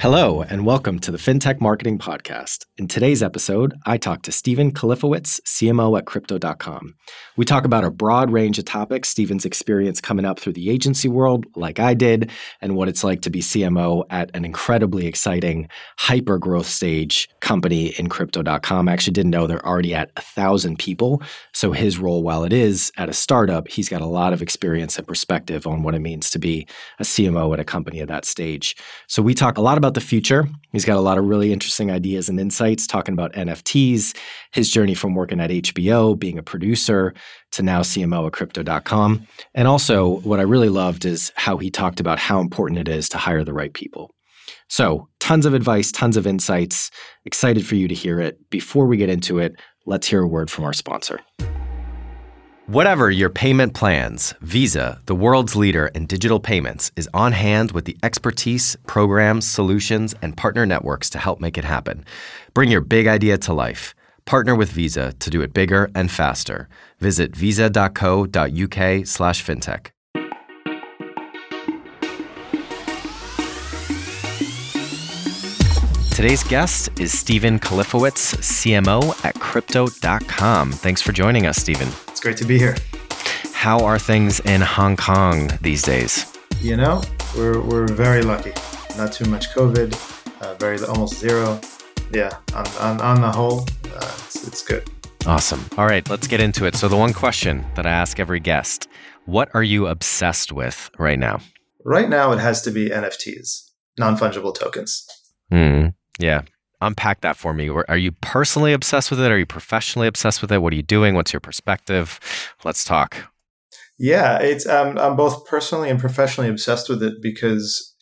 Hello, and welcome to the FinTech Marketing Podcast. In today's episode, I talk to Steven Kalifowitz, CMO at Crypto.com. We talk about a broad range of topics, Steven's experience coming up through the agency world, like I did, and what it's like to be CMO at an incredibly exciting hyper-growth stage company in Crypto.com. I actually didn't know they're already at 1,000 people, so his role, while it is at a startup, he's got a lot of experience and perspective on what it means to be a CMO at a company at that stage. So we talk a lot about the future. He's got a lot of really interesting ideas and insights talking about NFTs, his journey from working at HBO, being a producer, to now CMO at Crypto.com. And also, what I really loved is how he talked about how important it is to hire the right people. So, tons of advice, tons of insights. Excited for you to hear it. Before we get into it, let's hear a word from our sponsor. Whatever your payment plans, Visa, the world's leader in digital payments, is on hand with the expertise, programs, solutions, and partner networks to help make it happen. Bring your big idea to life. Partner with Visa to do it bigger and faster. Visit visa.co.uk/fintech. Today's guest is Steven Kalifowitz, CMO at Crypto.com. Thanks for joining us, Steven. It's great to be here. How are things in Hong Kong these days? You know, we're very lucky. Not too much COVID, almost zero. Yeah, on the whole, it's good. Awesome. All right, let's get into it. So the one question that I ask every guest, what are you obsessed with right now? Right now, it has to be NFTs, non-fungible tokens. Yeah. Unpack that for me. Are you personally obsessed with it? Are you professionally obsessed with it? What are you doing? What's your perspective? Let's talk. Yeah, it's I'm both personally and professionally obsessed with it because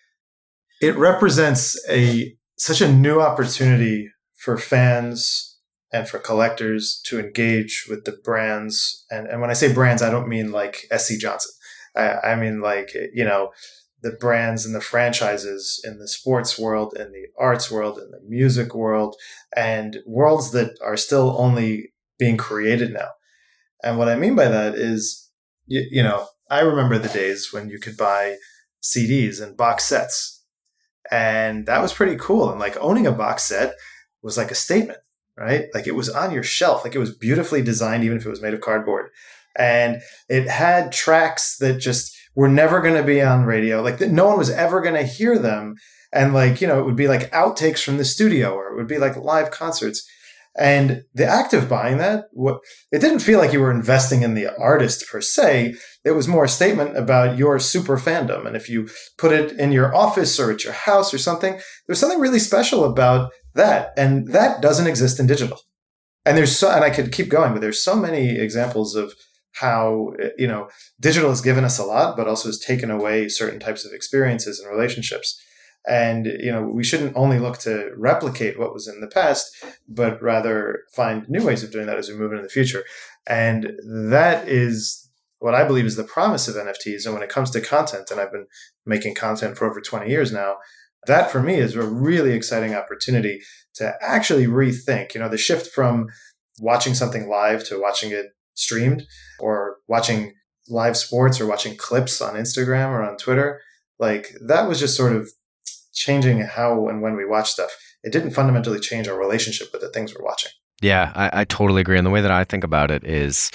it represents such a new opportunity for fans and for collectors to engage with the brands. And when I say brands, I don't mean like SC Johnson. I mean like, you know, the brands and the franchises in the sports world, in the arts world, in the music world, and worlds that are still only being created now. And what I mean by that is, you know, I remember the days when you could buy CDs and box sets, and that was pretty cool. And like owning a box set was like a statement, right? Like it was on your shelf, like it was beautifully designed, even if it was made of cardboard. And it had tracks that just were never going to be on radio. Like no one was ever going to hear them. And like, you know, it would be like outtakes from the studio, or it would be like live concerts. And the act of buying that, it didn't feel like you were investing in the artist per se. It was more a statement about your super fandom. And if you put it in your office or at your house or something, there's something really special about that. And that doesn't exist in digital. And and I could keep going, but there's so many examples of how, you know, digital has given us a lot, but also has taken away certain types of experiences and relationships. And, you know, we shouldn't only look to replicate what was in the past, but rather find new ways of doing that as we move into the future. And that is what I believe is the promise of NFTs. And when it comes to content, and I've been making content for over 20 years now, that for me is a really exciting opportunity to actually rethink, you know, the shift from watching something live to watching it streamed, or watching live sports, or watching clips on Instagram or on Twitter. Like that was just sort of changing how and when we watch stuff. It didn't fundamentally change our relationship with the things we're watching. Yeah, I totally agree. And the way that I think about it is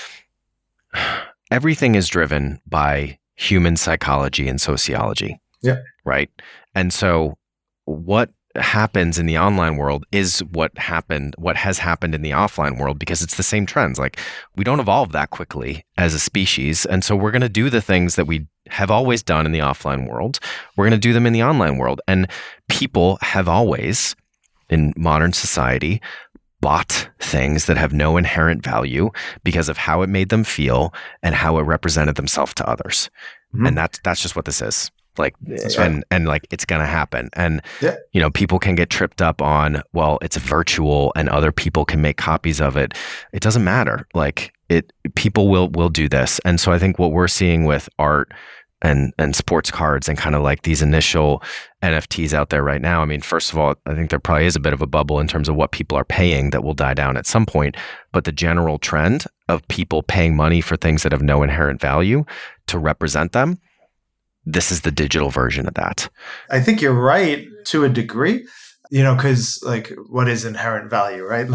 everything is driven by human psychology and sociology. Yeah. Right. And so what happens in the online world is what has happened in the offline world, because it's the same trends. Like we don't evolve that quickly as a species. And so we're going to do the things that we have always done in the offline world. We're going to do them in the online world. And people have always, in modern society, bought things that have no inherent value because of how it made them feel and how it represented themselves to others. Mm-hmm. And that's just what this is. Like, right. and like, it's going to happen. And, yeah. You know, people can get tripped up on, well, it's virtual and other people can make copies of it. It doesn't matter. Like people will do this. And so I think what we're seeing with art and sports cards and kind of like these initial NFTs out there right now. I mean, first of all, I think there probably is a bit of a bubble in terms of what people are paying that will die down at some point. But the general trend of people paying money for things that have no inherent value to represent them, this is the digital version of that. I think you're right to a degree, because like what is inherent value, right?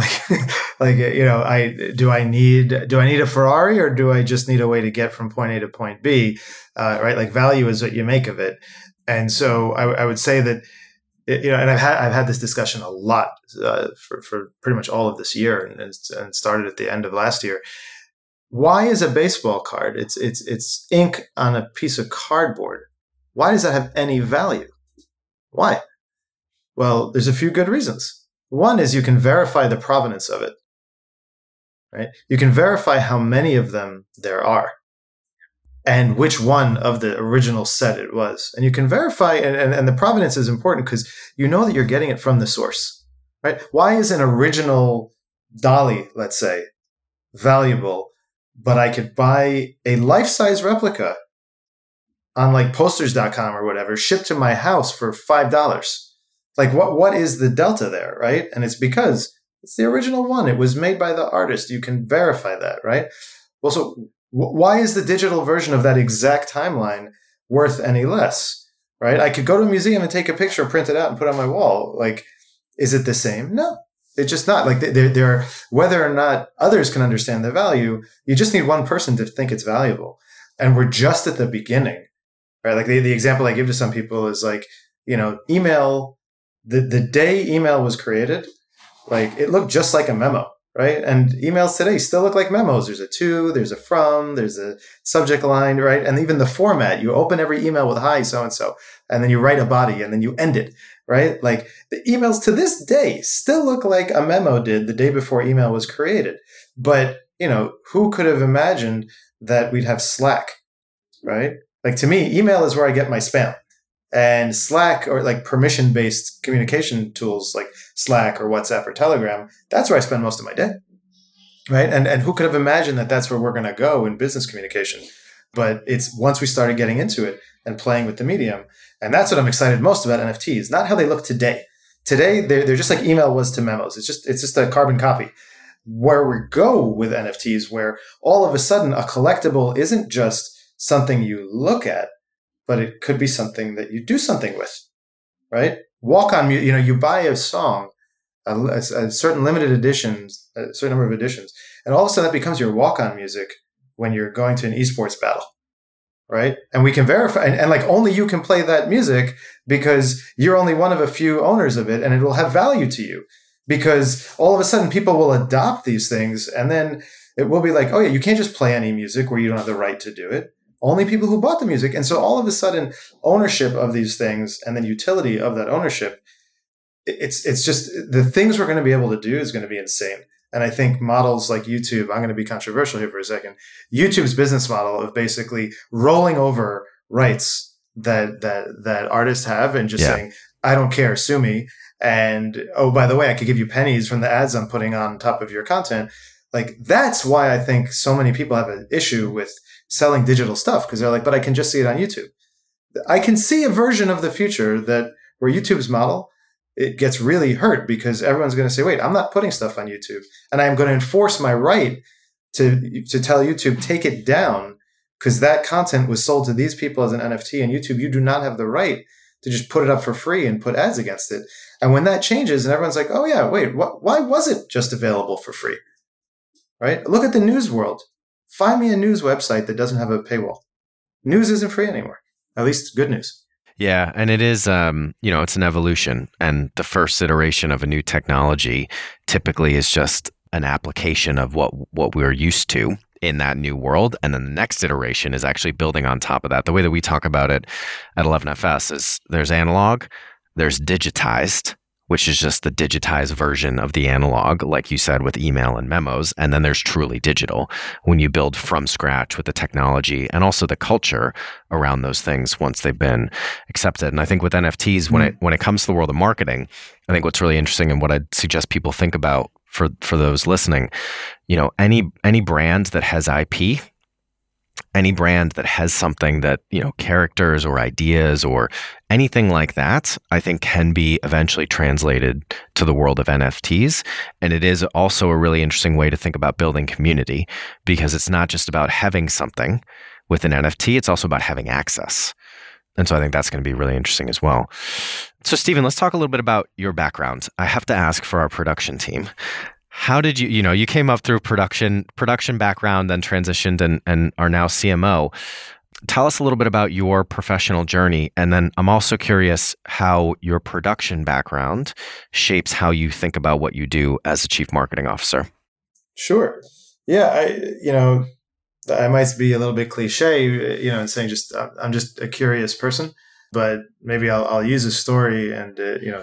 Do I need a Ferrari, or do I just need a way to get from point A to point B? Right? Like value is what you make of it. And so I would say that, and I've had this discussion a lot for pretty much all of this year, and started at the end of last year. Why is a baseball card? It's ink on a piece of cardboard. Why does that have any value? Why? Well, there's a few good reasons. One is you can verify the provenance of it, right? You can verify how many of them there are and which one of the original set it was. And you can verify, and the provenance is important because you know that you're getting it from the source, right? Why is an original Dali, let's say, valuable, but I could buy a life-size replica on like posters.com or whatever, shipped to my house for $5? Like what is the delta there, right? And it's because it's the original one. It was made by the artist. You can verify that, right? Well, so why is the digital version of that exact timeline worth any less, right? I could go to a museum and take a picture, print it out, and put it on my wall. Like, is it the same? No, it's just not. Like, they're whether or not others can understand the value, you just need one person to think it's valuable. And we're just at the beginning, right? Like the example I give to some people is like, email, the day email was created, like it looked just like a memo. Right. And emails today still look like memos. There's a to, there's a from, there's a subject line, right? And even the format, you open every email with hi, so-and-so, and then you write a body and then you end it, right? Like the emails to this day still look like a memo did the day before email was created. But, who could have imagined that we'd have Slack, right? Like to me, email is where I get my spam. And Slack, or like permission-based communication tools like Slack or WhatsApp or Telegram, that's where I spend most of my day, right? And who could have imagined that that's where we're going to go in business communication? But it's once we started getting into it and playing with the medium, and that's what I'm excited most about NFTs, not how they look today. Today, they're just like email was to memos. It's just a carbon copy. Where we go with NFTs, where all of a sudden a collectible isn't just something you look at, but it could be something that you do something with, right? Walk on, you buy a song, a certain limited editions, a certain number of editions, and all of a sudden that becomes your walk-on music when you're going to an esports battle, right? And we can verify, and like only you can play that music because you're only one of a few owners of it, and it will have value to you because all of a sudden people will adopt these things, and then it will be like, oh yeah, you can't just play any music where you don't have the right to do it. Only people who bought the music. And so all of a sudden, ownership of these things and then utility of that ownership, it's just the things we're going to be able to do is going to be insane. And I think models like YouTube, I'm going to be controversial here for a second, YouTube's business model of basically rolling over rights that artists have and just saying, I don't care, sue me. And, oh, by the way, I could give you pennies from the ads I'm putting on top of your content. Like, that's why I think so many people have an issue with selling digital stuff, because they're like, but I can just see it on YouTube. I can see a version of the future that where YouTube's model, it gets really hurt because everyone's going to say, wait, I'm not putting stuff on YouTube. And I'm going to enforce my right to tell YouTube, take it down because that content was sold to these people as an NFT, and YouTube, you do not have the right to just put it up for free and put ads against it. And when that changes and everyone's like, oh yeah, wait, why was it just available for free? Right? Look at the news world. Find me a news website that doesn't have a paywall. News isn't free anymore. At least good news. Yeah. And it is, it's an evolution. And the first iteration of a new technology typically is just an application of what we're used to in that new world. And then the next iteration is actually building on top of that. The way that we talk about it at 11FS is there's analog, there's digitized, which is just the digitized version of the analog, like you said, with email and memos. And then there's truly digital when you build from scratch with the technology and also the culture around those things once they've been accepted. And I think with NFTs, when it comes to the world of marketing, I think what's really interesting and what I'd suggest people think about for those listening, any brand that has IP, any brand that has something that, characters or ideas or anything like that, I think can be eventually translated to the world of NFTs. And it is also a really interesting way to think about building community, because it's not just about having something with an NFT, it's also about having access. And so I think that's going to be really interesting as well. So Stephen, let's talk a little bit about your background. I have to ask for our production team. How did you came up through production background, then transitioned and are now CMO. Tell us a little bit about your professional journey. And then I'm also curious how your production background shapes how you think about what you do as a chief marketing officer. Sure. Yeah. I might be a little bit cliche, in saying I'm just a curious person, but maybe I'll use a story and,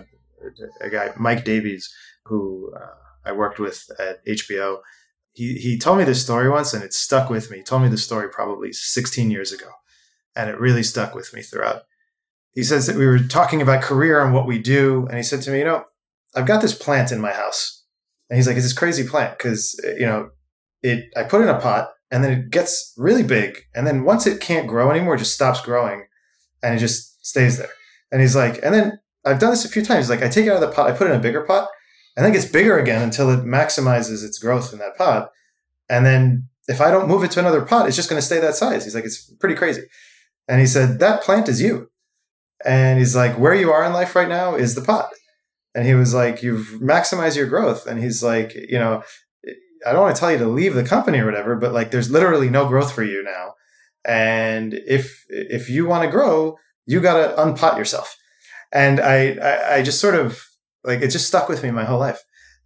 a guy, Mike Davies, who I worked with at HBO. He told me this story once and it stuck with me. He told me the story probably 16 years ago, and it really stuck with me throughout. He says that we were talking about career and what we do. And he said to me, I've got this plant in my house. And he's like, it's this crazy plant because, I put it in a pot and then it gets really big. And then once it can't grow anymore, it just stops growing and it just stays there. And he's like, and then I've done this a few times. He's like, I take it out of the pot, I put it in a bigger pot, and then it gets bigger again until it maximizes its growth in that pot. And then if I don't move it to another pot, it's just going to stay that size. He's like, it's pretty crazy. And he said, that plant is you. And he's like, where you are in life right now is the pot. And he was like, you've maximized your growth. And he's like, I don't want to tell you to leave the company or whatever, but like, there's literally no growth for you now. And if you want to grow, you got to unpot yourself. And I just sort of like, it just stuck with me my whole life.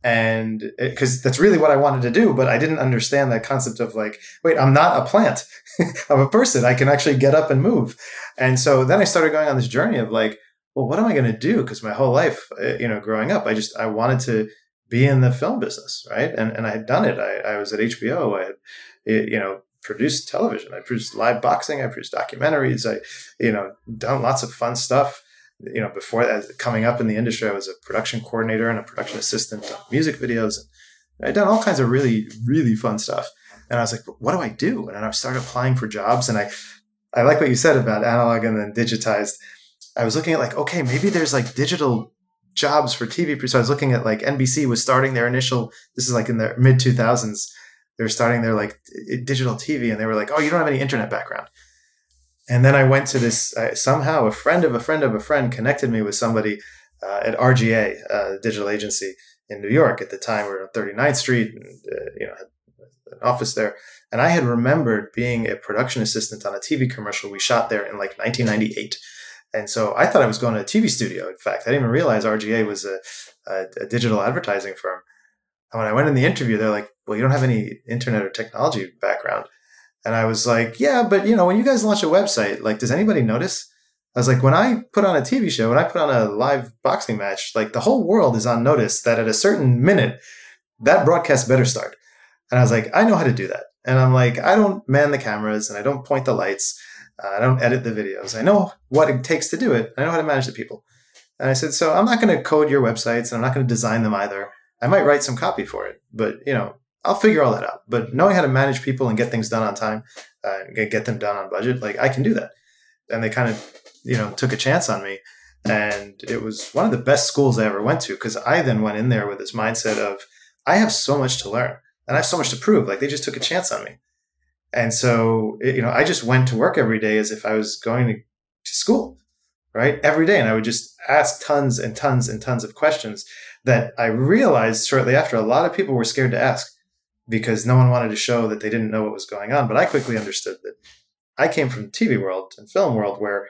And because that's really what I wanted to do, but I didn't understand that concept of like, wait, I'm not a plant. I'm a person. I can actually get up and move. And so then I started going on this journey of like, well, what am I going to do? Because my whole life, growing up, I wanted to be in the film business, right? And I had done it. I was at HBO. I had, produced television. I produced live boxing. I produced documentaries. I, done lots of fun stuff. Before that, coming up in the industry, I was a production coordinator and a production assistant on music videos. And I'd done all kinds of really, really fun stuff. And I was like, what do I do? And then I started applying for jobs. And I like what you said about analog and then digitized. I was looking at like, okay, maybe there's like digital jobs for TV. So I was looking at like NBC was starting their initial, this is like in the mid 2000s. They were starting their like digital TV and they were like, oh, you don't have any internet background. And then I went to this, somehow a friend of a friend of a friend connected me with somebody at RGA, a digital agency in New York at the time. We were on 39th Street and, had an office there. And I had remembered being a production assistant on a TV commercial we shot there in like 1998. And so I thought I was going to a TV studio. In fact, I didn't even realize RGA was a digital advertising firm. And when I went in the interview, they're like, well, you don't have any internet or technology background. And I was like, yeah, but when you guys launch a website, like, does anybody notice? I was like, when I put on a TV show, when I put on a live boxing match, like the whole world is on notice that at a certain minute, that broadcast better start. And I was like, I know how to do that. And I'm like, I don't man the cameras and I don't point the lights. I don't edit the videos. I know what it takes to do it. I know how to manage the people. And I said, so I'm not going to code your websites and I'm not going to design them either. I might write some copy for it, but I'll figure all that out. But knowing how to manage people and get things done on time, get them done on budget, like I can do that. And they kind of, took a chance on me. And it was one of the best schools I ever went to because I then went in there with this mindset of, I have so much to learn and I have so much to prove. Like they just took a chance on me. And so, I just went to work every day as if I was going to school, right? Every day. And I would just ask tons and tons and tons of questions that I realized shortly after a lot of people were scared to ask because no one wanted to show that they didn't know what was going on. But I quickly understood that I came from TV world and film world where,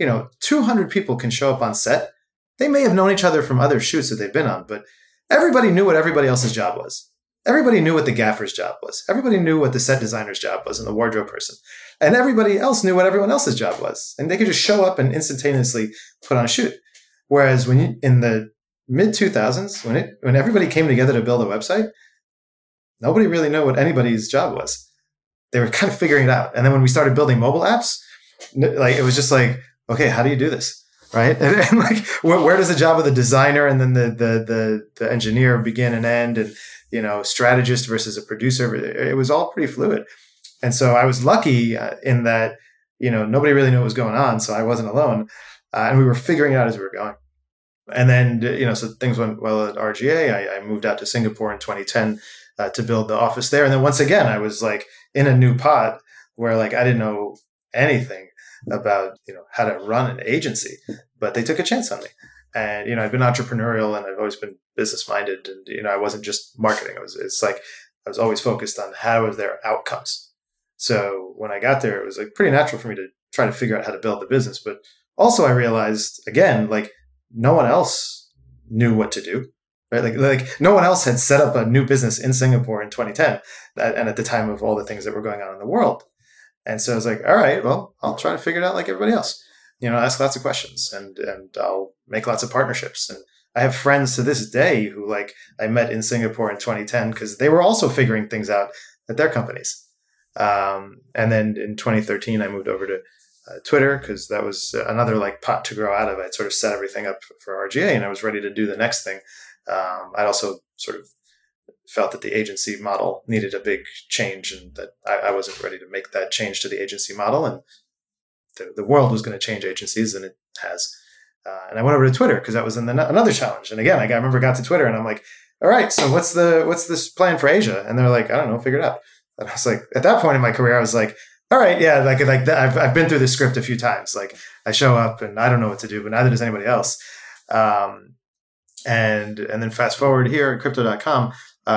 200 people can show up on set. They may have known each other from other shoots that they've been on, but everybody knew what everybody else's job was. Everybody knew what the gaffer's job was. Everybody knew what the set designer's job was and the wardrobe person. And everybody else knew what everyone else's job was. And they could just show up and instantaneously put on a shoot. Whereas in the mid 2000s, when everybody came together to build a website, nobody really knew what anybody's job was. They were kind of figuring it out. And then when we started building mobile apps, like it was just like, okay, how do you do this? Right. And like, where does the job of the designer and then the engineer begin and end? And, strategist versus a producer, it was all pretty fluid. And so I was lucky in that, nobody really knew what was going on. So I wasn't alone. And we were figuring it out as we were going. And then, so things went well at RGA. I moved out to Singapore in 2010 to build the office there. And then once again, I was like in a new pot where like I didn't know anything. about, how to run an agency, but they took a chance on me. And, I've been entrepreneurial and I've always been business minded. And, I wasn't just marketing. It's like I was always focused on how are their outcomes. So when I got there, it was like pretty natural for me to try to figure out how to build the business. But also I realized, again, like no one else knew what to do. Right? Like no one else had set up a new business in Singapore in 2010 and at the time of all the things that were going on in the world. And so I was like, all right, well, I'll try to figure it out like everybody else. Ask lots of questions and I'll make lots of partnerships. And I have friends to this day who like I met in Singapore in 2010 because they were also figuring things out at their companies. And then in 2013, I moved over to Twitter because that was another like pot to grow out of. I'd sort of set everything up for RGA and I was ready to do the next thing. I'd also sort of felt that the agency model needed a big change and that I wasn't ready to make that change to the agency model. And the world was going to change agencies, and it has. And I went over to Twitter because that was another challenge. And again, I remember got to Twitter and I'm like, all right, so what's this plan for Asia? And they're like, I don't know, figure it out. And I was like, at that point in my career, I was like, all right, yeah, like that. I've been through this script a few times. Like I show up and I don't know what to do, but neither does anybody else. And then fast forward here at Crypto.com,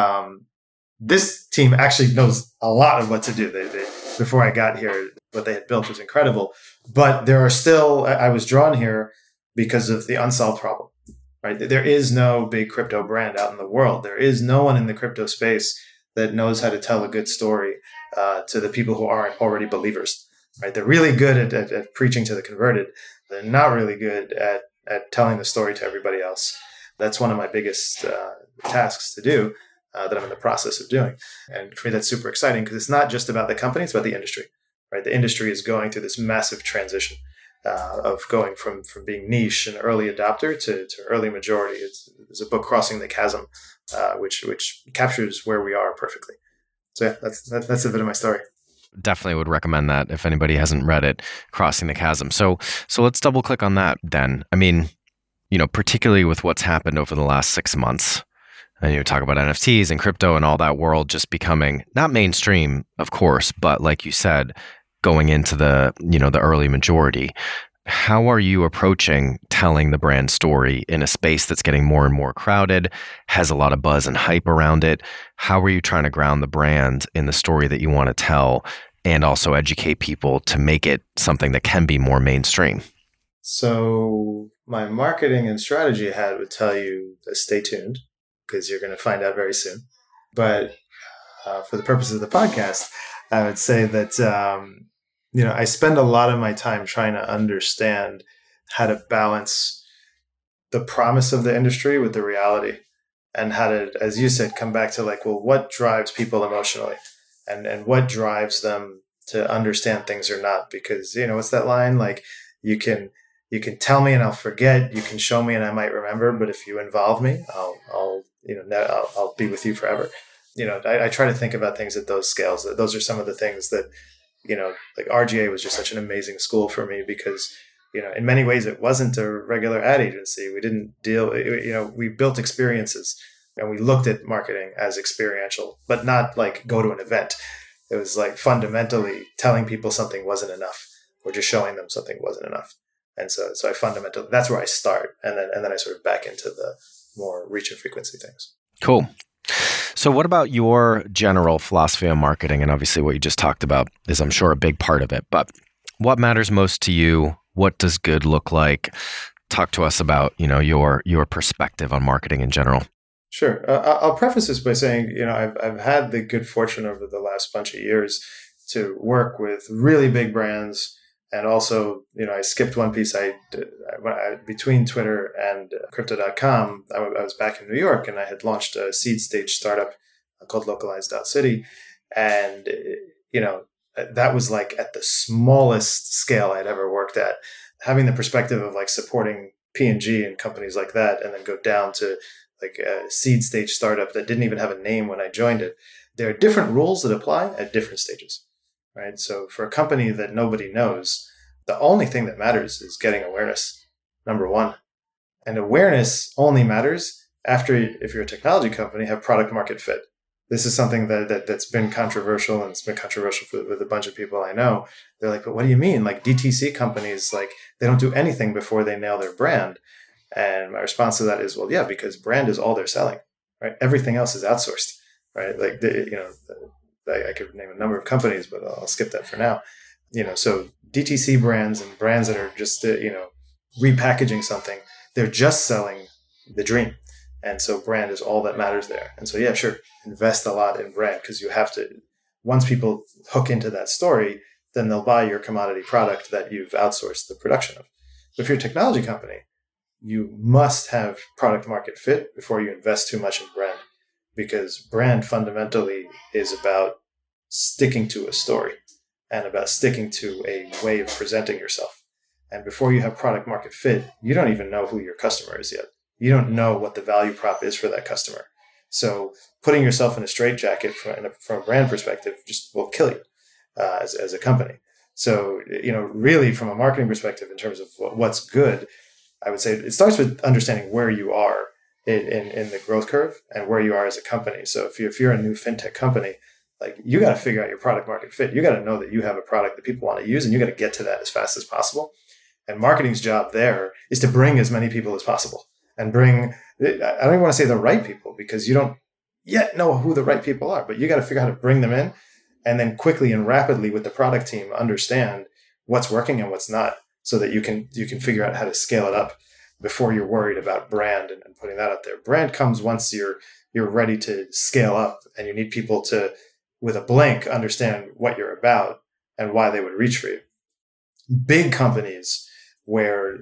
this team actually knows a lot of what to do. They before I got here, what they had built was incredible. But there are still, I was drawn here because of the unsolved problem, right? There is no big crypto brand out in the world. There is no one in the crypto space that knows how to tell a good story to the people who aren't already believers, right? They're really good at preaching to the converted. They're not really good at telling the story to everybody else. That's one of my biggest tasks to do that I'm in the process of doing. And for me, that's super exciting because it's not just about the company, it's about the industry, right? The industry is going through this massive transition of going from being niche and early adopter to early majority. There's a book, Crossing the Chasm, which captures where we are perfectly. So yeah, that's a bit of my story. Definitely would recommend that if anybody hasn't read it, Crossing the Chasm. So let's double click on that then. I mean, particularly with what's happened over the last 6 months, and talk about NFTs and crypto and all that world just becoming not mainstream, of course, but like you said, going into the early majority. How are you approaching telling the brand story in a space that's getting more and more crowded, has a lot of buzz and hype around it? How are you trying to ground the brand in the story that you want to tell and also educate people to make it something that can be more mainstream? So my marketing and strategy head would tell you to stay tuned because you're going to find out very soon. But for the purposes of the podcast, I would say that I spend a lot of my time trying to understand how to balance the promise of the industry with the reality and how to, as you said, come back to like, well, what drives people emotionally and what drives them to understand things or not? Because, what's that line? Like you can tell me and I'll forget, you can show me and I might remember, but if you involve me, I'll be with you forever. I try to think about things at those scales. Those are some of the things that, like RGA was just such an amazing school for me because, in many ways it wasn't a regular ad agency. We didn't we built experiences and we looked at marketing as experiential, but not like go to an event. It was like fundamentally telling people something wasn't enough or just showing them something wasn't enough. And so I fundamentally, that's where I start. And then I sort of back into the more reach and frequency things. Cool. So what about your general philosophy on marketing? And obviously what you just talked about is, I'm sure, a big part of it, but what matters most to you? What does good look like? Talk to us about, your perspective on marketing in general. Sure. I'll preface this by saying, I've had the good fortune over the last bunch of years to work with really big brands. And also, I skipped one piece. Between Twitter and Crypto.com, I was back in New York and I had launched a seed stage startup called Localize.City. And, that was like at the smallest scale I'd ever worked at. Having the perspective of like supporting P&G and companies like that, and then go down to like a seed stage startup that didn't even have a name when I joined it. There are different rules that apply at different stages. Right. So for a company that nobody knows, the only thing that matters is getting awareness, number one. And awareness only matters after, if you're a technology company, have product market fit. this is something that's been controversial, and it's been controversial with a bunch of people I know. They're like, but what do you mean? Like DTC companies, like they don't do anything before they nail their brand. And my response to that is, well, yeah, because brand is all they're selling, right? Everything else is outsourced, right? Like, I could name a number of companies, but I'll skip that for now. So DTC brands and brands that are just, repackaging something, they're just selling the dream. And so brand is all that matters there. And so, yeah, sure, invest a lot in brand, because you have to, once people hook into that story, then they'll buy your commodity product that you've outsourced the production of. But if you're a technology company, you must have product market fit before you invest too much in brand, because brand fundamentally is about sticking to a story and about sticking to a way of presenting yourself. And before you have product market fit, you don't even know who your customer is yet. You don't know what the value prop is for that customer. So putting yourself in a straitjacket from a brand perspective just will kill you as a company. So, really from a marketing perspective, in terms of what's good, I would say it starts with understanding where you are in the growth curve and where you are as a company. So if you're a new fintech company, like you got to figure out your product market fit. You got to know that you have a product that people want to use, and you got to get to that as fast as possible. And marketing's job there is to bring as many people as possible, and I don't even want to say the right people, because you don't yet know who the right people are, but you got to figure out how to bring them in, and then quickly and rapidly with the product team understand what's working and what's not, so that you can figure out how to scale it up before you're worried about brand and putting that out there. Brand comes once you're ready to scale up, and you need people to, with a blink, understand what you're about and why they would reach for you. Big companies where,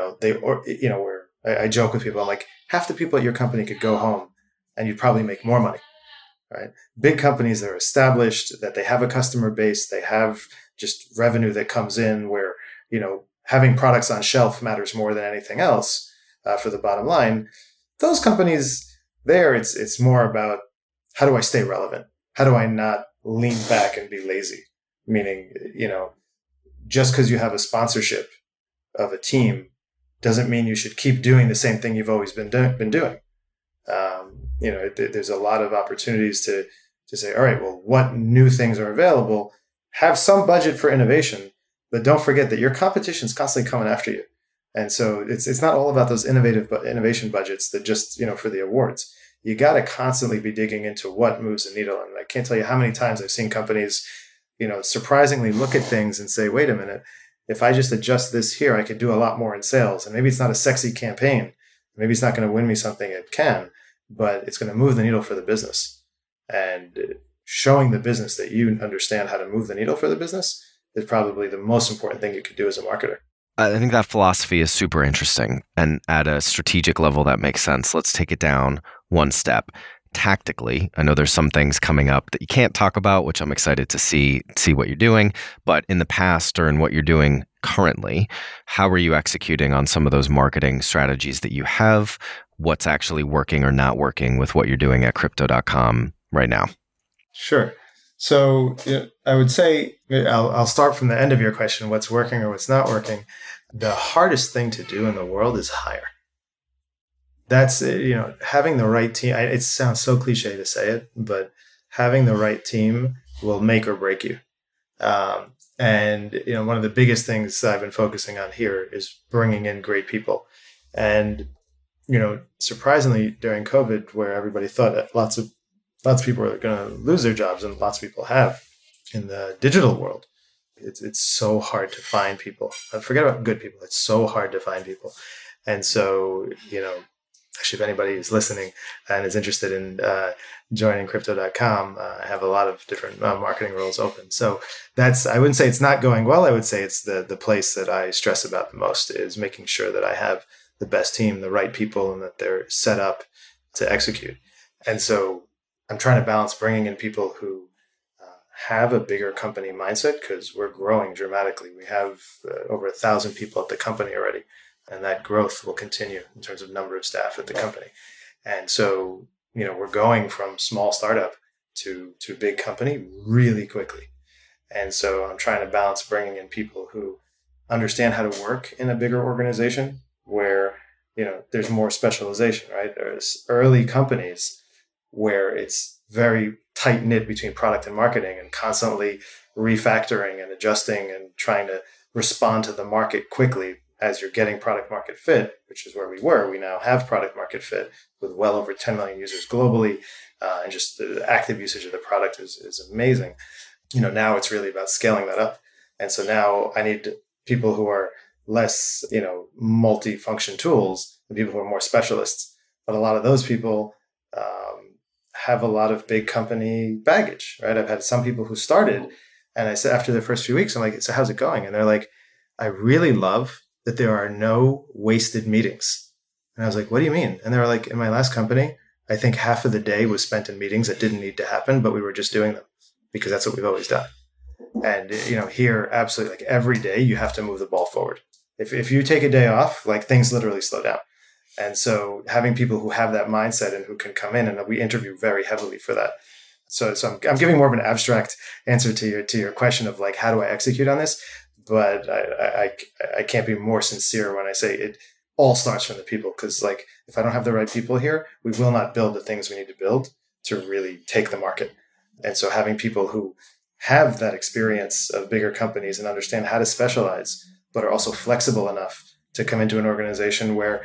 where I joke with people, I'm like, half the people at your company could go home and you'd probably make more money, right? Big companies that are established, that they have a customer base, they have just revenue that comes in, where, having products on shelf matters more than anything else for the bottom line. Those companies there, it's more about, how do I stay relevant? How do I not lean back and be lazy? Meaning, just because you have a sponsorship of a team doesn't mean you should keep doing the same thing you've always been doing. There's a lot of opportunities to say, all right, well, what new things are available? Have some budget for innovation, but don't forget that your competition is constantly coming after you. And so it's not all about those innovation budgets that just, for the awards. You got to constantly be digging into what moves the needle. And I can't tell you how many times I've seen companies, surprisingly look at things and say, wait a minute, if I just adjust this here, I could do a lot more in sales. And maybe it's not a sexy campaign. Maybe it's not going to win me something. It can, but it's going to move the needle for the business. And showing the business that you understand how to move the needle for the business is probably the most important thing you could do as a marketer. I think that philosophy is super interesting. And at a strategic level, that makes sense. Let's take it down one step. Tactically, I know there's some things coming up that you can't talk about, which I'm excited to see what you're doing. But in the past, or in what you're doing currently, how are you executing on some of those marketing strategies that you have? What's actually working or not working with what you're doing at Crypto.com right now? Sure. So I would say, I'll start from the end of your question, what's working or what's not working. The hardest thing to do in the world is hire. That's, having the right team. It sounds so cliche to say it, but having the right team will make or break you. And one of the biggest things that I've been focusing on here is bringing in great people. And, surprisingly, during COVID, where everybody thought that lots of people are going to lose their jobs, and lots of people have in the digital world, it's so hard to find people. Forget about good people. It's so hard to find people. And so, actually, if anybody is listening and is interested in joining Crypto.com, I have a lot of different marketing roles open. So I wouldn't say it's not going well. I would say it's the place that I stress about the most, is making sure that I have the best team, the right people, and that they're set up to execute. And so I'm trying to balance bringing in people who have a bigger company mindset, because we're growing dramatically. We have over 1,000 people at the company already, and that growth will continue in terms of number of staff at the company. And so, we're going from small startup to big company really quickly. And so I'm trying to balance bringing in people who understand how to work in a bigger organization where, there's more specialization, right? There's early companies where it's very tight knit between product and marketing and constantly refactoring and adjusting and trying to respond to the market quickly as you're getting product market fit, which is where we were. We now have product market fit with well over 10 million users globally. And just the active usage of the product is amazing. Now it's really about scaling that up. And so now I need people who are less, multi-function tools and people who are more specialists. But a lot of those people have a lot of big company baggage, right? I've had some people who started, and I said after the first few weeks, I'm like, so how's it going? And they're like, I really love that there are no wasted meetings. And I was like, what do you mean? And they were like, in my last company, I think half of the day was spent in meetings that didn't need to happen, but we were just doing them because that's what we've always done. And, here, absolutely, like every day you have to move the ball forward. If you take a day off, like things literally slow down. And so having people who have that mindset and who can come in, and we interview very heavily for that. So I'm giving more of an abstract answer to your question of like, how do I execute on this? But I can't be more sincere when I say it all starts from the people. Because like, if I don't have the right people here, we will not build the things we need to build to really take the market. And so having people who have that experience of bigger companies and understand how to specialize, but are also flexible enough to come into an organization where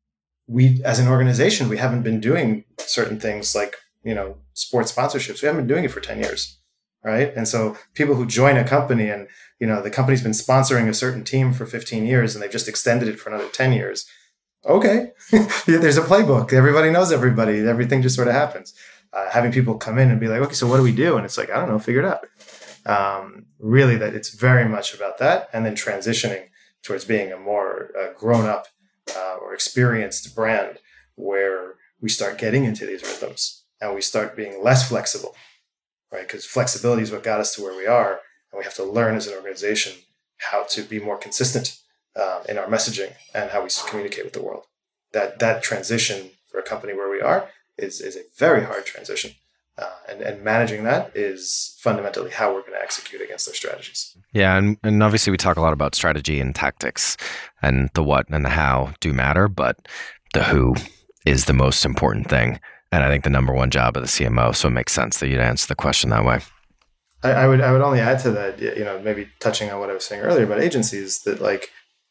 we, as an organization, we haven't been doing certain things like, sports sponsorships. We haven't been doing it for 10 years, right? And so people who join a company and, the company's been sponsoring a certain team for 15 years and they've just extended it for another 10 years. Okay, there's a playbook. Everybody knows everybody. Everything just sort of happens. Having people come in and be like, okay, so what do we do? And it's like, I don't know, figure it out. Really, that it's very much about that. And then transitioning towards being a more grown up or experienced brand where we start getting into these rhythms and we start being less flexible, right? Because flexibility is what got us to where we are. And we have to learn as an organization how to be more consistent in our messaging and how we communicate with the world. That transition for a company where we are is a very hard transition. And managing that is fundamentally how we're going to execute against our strategies. Yeah, and obviously we talk a lot about strategy and tactics, and the what and the how do matter, but the who is the most important thing. And I think the number one job of the CMO, so it makes sense that you'd answer the question that way. I would only add to that, maybe touching on what I was saying earlier about agencies, that like,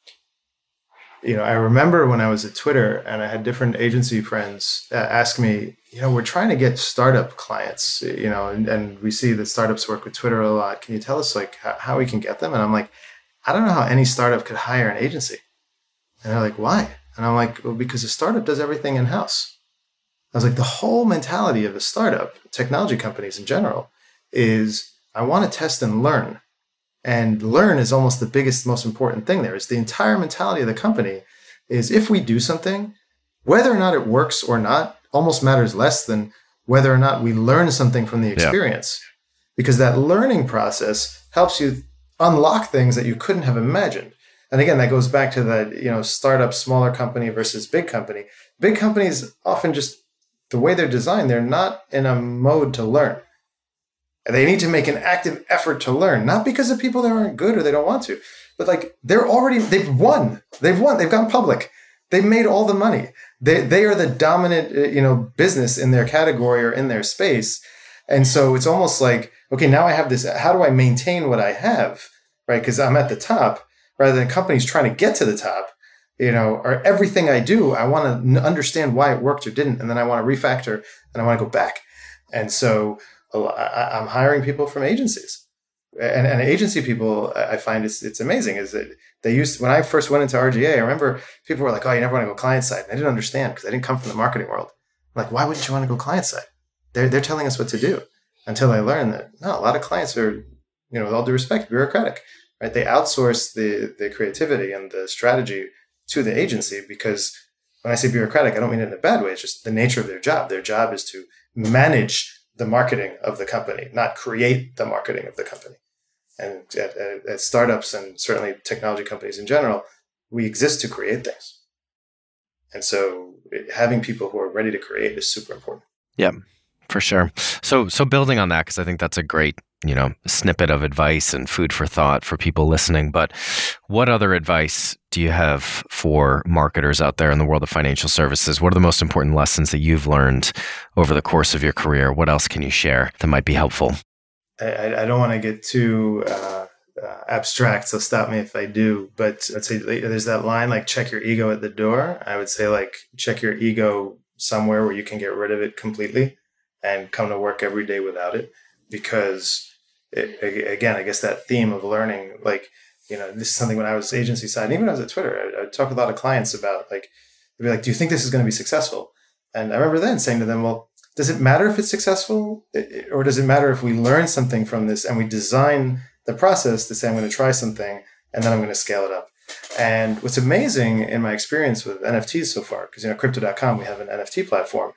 I remember when I was at Twitter and I had different agency friends ask me, we're trying to get startup clients, and we see that startups work with Twitter a lot. Can you tell us like how we can get them? And I'm like, I don't know how any startup could hire an agency. And they're like, why? And I'm like, well, because a startup does everything in-house. I was like, the whole mentality of a startup, technology companies in general, is I want to test and learn. And learn is almost the biggest, most important thing there. Is the entire mentality of the company is if we do something, whether or not it works or not, almost matters less than whether or not we learn something from the experience. Yeah. Because that learning process helps you unlock things that you couldn't have imagined. And again, that goes back to that, startup, smaller company versus big company. Big companies often just, the way they're designed, they're not in a mode to learn. They need to make an active effort to learn, not because of people that aren't good or they don't want to, but like they've won, they've gone public, they've made all the money. They are the dominant, business in their category or in their space. And so it's almost like, okay, now I have this, how do I maintain what I have, right? Because I'm at the top rather than companies trying to get to the top, or everything I do, I want to understand why it worked or didn't. And then I want to refactor and I want to go back. And so I'm hiring people from agencies, and agency people. I find it's amazing. Is that when I first went into RGA, I remember people were like, "Oh, you never want to go client side." And I didn't understand because I didn't come from the marketing world. I'm like, why wouldn't you want to go client side? They're telling us what to do. Until I learned that no, a lot of clients are, with all due respect, bureaucratic. Right? They outsource the creativity and the strategy to the agency because when I say bureaucratic, I don't mean it in a bad way. It's just the nature of their job. Their job is to manage the marketing of the company, not create the marketing of the company. And at startups and certainly technology companies in general, we exist to create things. And so having people who are ready to create is super important. Yeah, for sure. So building on that, because I think that's a great snippet of advice and food for thought for people listening. But what other advice do you have for marketers out there in the world of financial services? What are the most important lessons that you've learned over the course of your career? What else can you share that might be helpful? I don't want to get too abstract, so stop me if I do. But I'd say there's that line, like, check your ego at the door. I would say, like, check your ego somewhere where you can get rid of it completely and come to work every day without it. Because again, I guess that theme of learning, like, this is something when I was agency side, and even when I was at Twitter, I'd talk with a lot of clients about, like, they'd be like, do you think this is going to be successful? And I remember then saying to them, well, does it matter if it's successful, or does it matter if we learn something from this and we design the process to say, I'm going to try something and then I'm going to scale it up? And what's amazing in my experience with NFTs so far, because, Crypto.com, we have an NFT platform.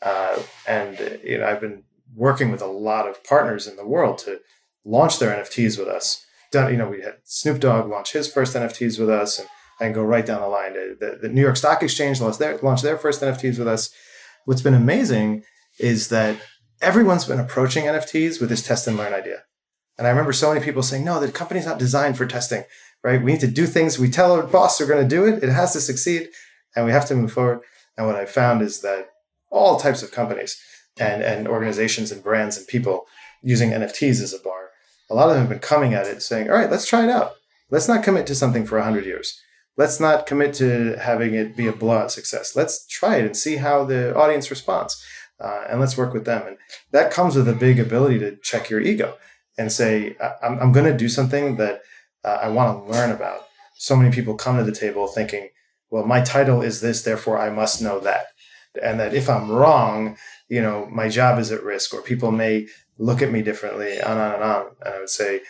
And I've been working with a lot of partners in the world to launch their NFTs with us. We had Snoop Dogg launch his first NFTs with us, and go right down the line. The New York Stock Exchange launched their first NFTs with us. What's been amazing is that everyone's been approaching NFTs with this test and learn idea. And I remember so many people saying, no, the company's not designed for testing, right? We need to do things. We tell our boss we're going to do it. It has to succeed, and we have to move forward. And what I found is that all types of companies and organizations and brands and people using NFTs as a bar, a lot of them have been coming at it saying, all right, let's try it out. Let's not commit to something for 100 years. Let's not commit to having it be a blowout success. Let's try it and see how the audience responds. And let's work with them. And that comes with a big ability to check your ego and say, I'm going to do something that I want to learn about. So many people come to the table thinking, well, my title is this, therefore I must know that. And that if I'm wrong, my job is at risk, or people may look at me differently, on and on. And I would say,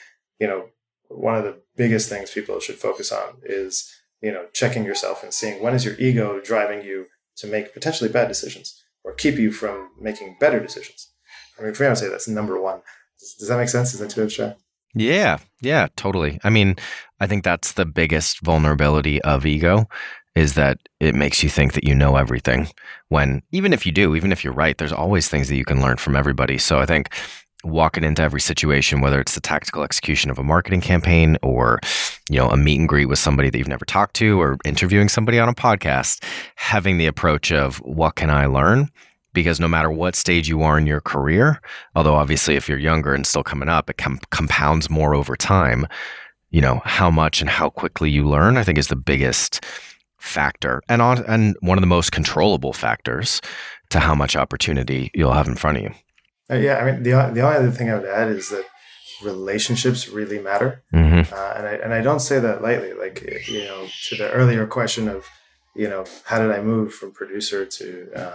one of the biggest things people should focus on is, checking yourself and seeing, when is your ego driving you to make potentially bad decisions or keep you from making better decisions? I mean, for me, I would say that's number one. Does that make sense? Is that too abstract? Yeah, totally. I mean, I think that's the biggest vulnerability of ego, is that it makes you think that you know everything, when even if you're right, there's always things that you can learn from everybody. So I think walking into every situation, whether it's the tactical execution of a marketing campaign or, a meet and greet with somebody that you've never talked to, or interviewing somebody on a podcast, having the approach of, what can I learn? Because no matter what stage you are in your career, although obviously if you're younger and still coming up, it compounds more over time. How much and how quickly you learn, I think, is the biggest factor, and one of the most controllable factors to how much opportunity you'll have in front of you. Yeah, I mean, the only other thing I would add is that relationships really matter, and I don't say that lightly. Like, to the earlier question of, how did I move from producer to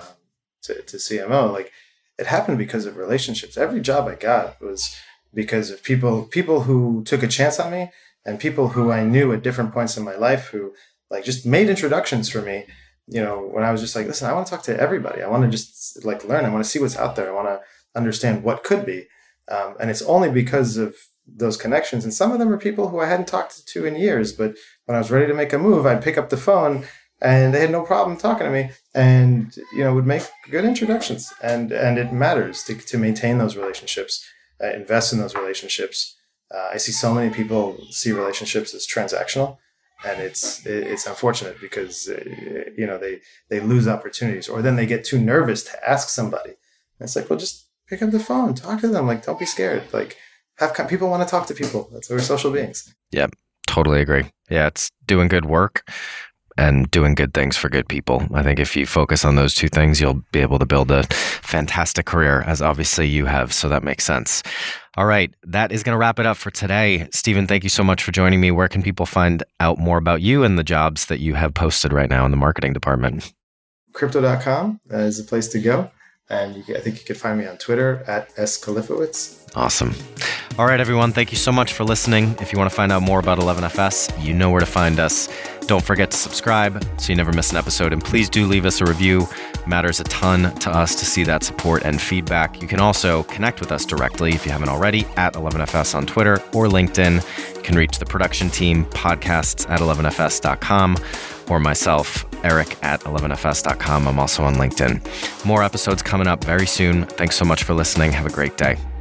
CMO? Like, it happened because of relationships. Every job I got was because of people who took a chance on me, and people who I knew at different points in my life who, like, just made introductions for me. When I was just like, listen, I want to talk to everybody. I want to just, like, learn. I want to see what's out there. I want to understand what could be. And it's only because of those connections. And some of them are people who I hadn't talked to in years, but when I was ready to make a move, I'd pick up the phone and they had no problem talking to me, and, would make good introductions. And it matters to maintain those relationships, invest in those relationships. I see so many people see relationships as transactional, and it's unfortunate because, they lose opportunities, or then they get too nervous to ask somebody. And it's like, well, just pick up the phone, talk to them. Like, don't be scared. Like, people want to talk to people. We're social beings. Yep, totally agree. Yeah, it's doing good work and doing good things for good people. I think if you focus on those two things, you'll be able to build a fantastic career, as obviously you have. So that makes sense. All right, that is going to wrap it up for today. Stephen, thank you so much for joining me. Where can people find out more about you and the jobs that you have posted right now in the marketing department? Crypto.com is the place to go. And I think you can find me on Twitter at @skalifowitz. Awesome. All right, everyone. Thank you so much for listening. If you want to find out more about 11FS, you know where to find us. Don't forget to subscribe so you never miss an episode. And please do leave us a review. It matters a ton to us to see that support and feedback. You can also connect with us directly, if you haven't already, at 11FS on Twitter or LinkedIn. You can reach the production team, podcasts at 11fs.com, or myself, Eric at 11fs.com. I'm also on LinkedIn. More episodes coming up very soon. Thanks so much for listening. Have a great day.